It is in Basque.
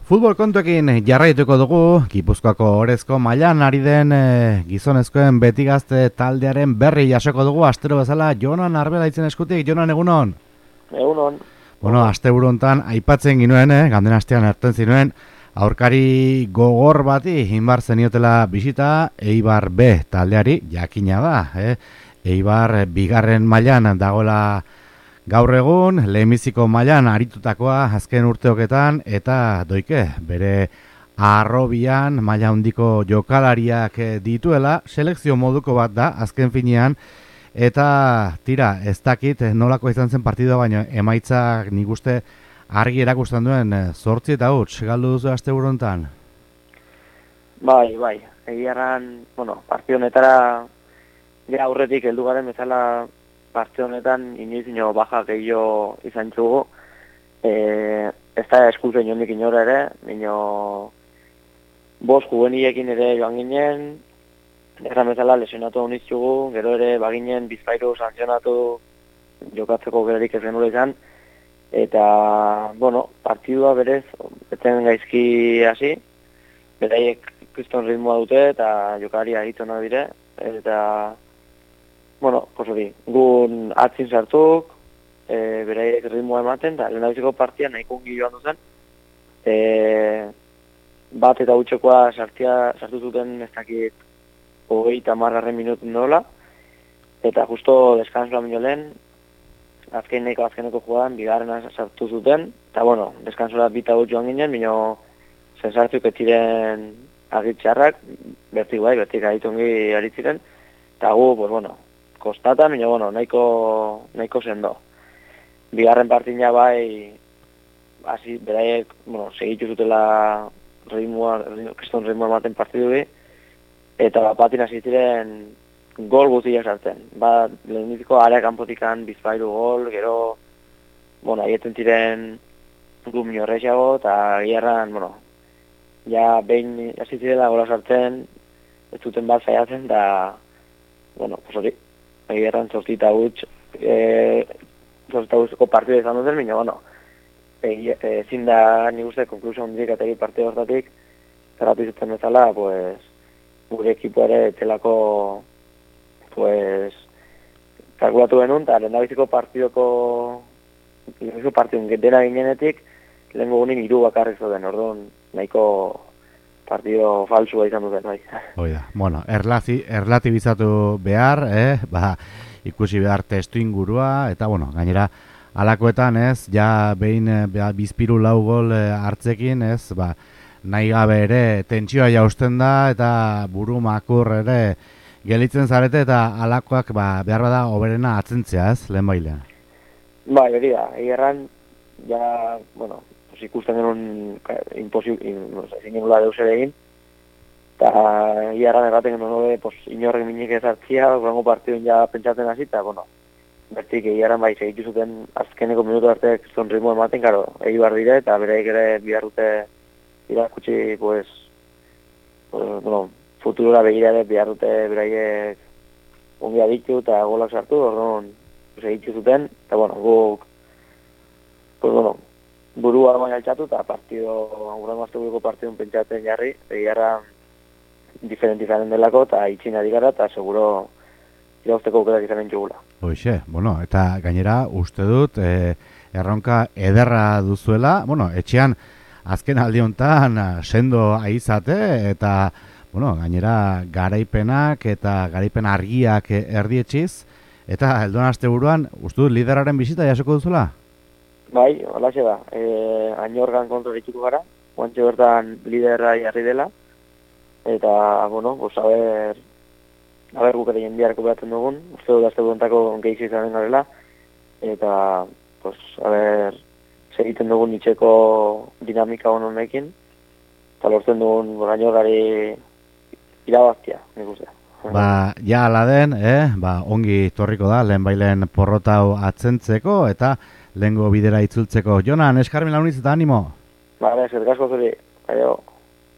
Futbol kontuekin jarraituko dugu, Gipuzkoako Orezko mailan ari den gizonezkoen beti gazte taldearen berri jasoko dugu, astero bezala Jonan Arbela itzen eskutik. Jonan, egunon? Egunon. Bueno, asteburu hontan aipatzen ginuen, ganden astean erten zinuen, aurkari gogor bati inbar zeniotela bisita, Eibar B taldeari, jakina da, Eibar bigarren mailan dagoela gaur egun, lehenbiziko mailan aritutakoa azken urteoketan, eta doike, bere arrobian maila handiko jokalariak dituela, selekzio moduko bat da, azken finean, eta tira, ez dakit nolako izan zen partidua, baina emaitzak nik uste argi erakusten duen 8 eta huts, galdu duzu asteburu hontan? Bai, egiarran, partio honetara ja aurretik heldu garen bezala parte honetan inoiz baja gehiago izan txugu. Ez da eskuzo inondik inora ere, baina bost juveniekin ere joan ginen, erran bezala lesionatu honiz txugu, gero ere baginen bizpairu sanzionatu jokatzeko gerarik ez genula izan, eta, partidua berez, etzen gaizki hasi, beraiek kriston ritmoa dute eta jokalari agitona dire, eta gun atzin sartuk, beraiek ritmoa ematen, eta lehendabiziko partia nahiko ongi joan duzen. Bat eta utxekoa sartu zuten ez dakit 30 minutun dola, eta justo deskansoa minio lehen, azkeneko jugadan, bigarrena sartu zuten, eta deskansoa bita gut joan ginen, minio zensartzuk etiren agitxarrak, bertik agitongi aritziren, eta gu, kostata, baina, nahiko sendo. Bigarren partina bai, hasi, beraiek, segitu zutela kriston ritmoa ematen partidu bi, eta batin hasi ziren gol guztiak sartzen. Lehenitiko area kanpotikan bizpairu gol, gero, aietzen ziren gu minorrexiago, eta gierran, ja behin hasi zirela gola sartzen, ez zuten bat zaiatzen, eta, egirran 8 eta huts, 8 eta hutseko partida izan duten, baina, ezin da nik uste konklusio hondik eta partida hortatik, zerratu izaten bezala, gure ekipo ere etzelako, kalkulatu genuen, eta lehendabiziko partidun dena ginenetik, lehen gugunin 3 bakarrik zoden, orduan nahiko partido falsua izan duten, bai. Oida, erlatibizatu behar, ikusi behar testu ingurua, eta, gainera, alakoetan, ja behin bizpiru 4 gol hartzekin, nahi gabe ere tentsioa jausten da, eta buru makur ere gelitzen zarete, eta alakoak behar bada oberena atzentzea, lehen bailean. Bai, hori da, egerran, ja, ikusten genuen ezin genula deus ere egin, eta hiarran erraten genuen inorrek minik ez hartzia, gurengo partidun ja pentsatzen hasi, eta bertik hiarran bai segitu zuten azkeneko minutu arte kriston ritmo ematen, Eibar dire, eta bereik ere biharrute irakutsi, futurora begira ere biharrute beraiek ongi aditu eta golak sartu, orduan segitu zuten, eta guk, burua baina altxatu eta gure mazteguko partidun pentsatzen jarri, egiarra diferent delako eta itxin adikara eta seguro irauzteko aukerak izanen txugula. Hoxe, eta gainera uste dut erronka ederra duzuela, etxean azken aldi honetan sendo aizate eta gainera garaipenak eta garaipen argiak erdietxiz, eta helduan asteburuan uste dut lideraren bisita jasoko duzula? Bai, holaxe da. Ainorgan kontrol itxuko gara, guantxe bertan liderra jarri dela, eta, aber guk ere jendiareko behatzen dugun, uste dut azte duentako gehizio izanen garela, eta, segiten dugun itxeko dinamika honekin, eta lortzen dugun ainorgari irabaztia, nik uste. Ja ala den, ongi torriko da, lehen bailen porrotau atzentzeko, eta lehengo bidera itzultzeko. Jonan, eskarmin launiz eta animo? Eskerrik asko zuri. Aio.